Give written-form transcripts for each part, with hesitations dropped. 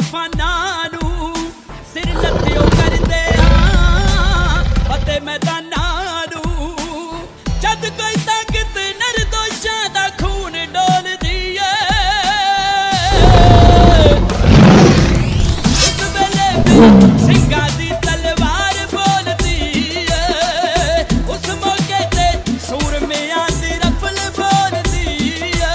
तूफानां नूं सिर लत्थिओ करदे आ फतेह मैदानां नूं जद कोई ताकत निर्दोषां दा खून डोलदी ऐ उस वेले ਸਿੰਘਾਂ दी तलवार बोलदी ऐ उस मौके ते सूरमियां दी रफल बोलदी ऐ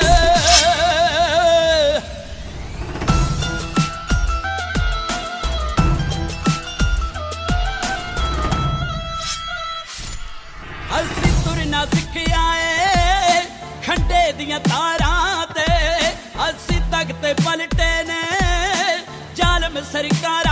ਅਸੀਂ ਤੁਰਨਾ ਸਿੱਖਿਆ ਏ ਖੰਡੇ ਦੀਆਂ ਤਾਰਾਂ ਤੇ ਅਸੀਂ ਤਖਤ ਪਲਟੇ ਨੇ ਜ਼ਾਲਮ ਸਰਕਾਰ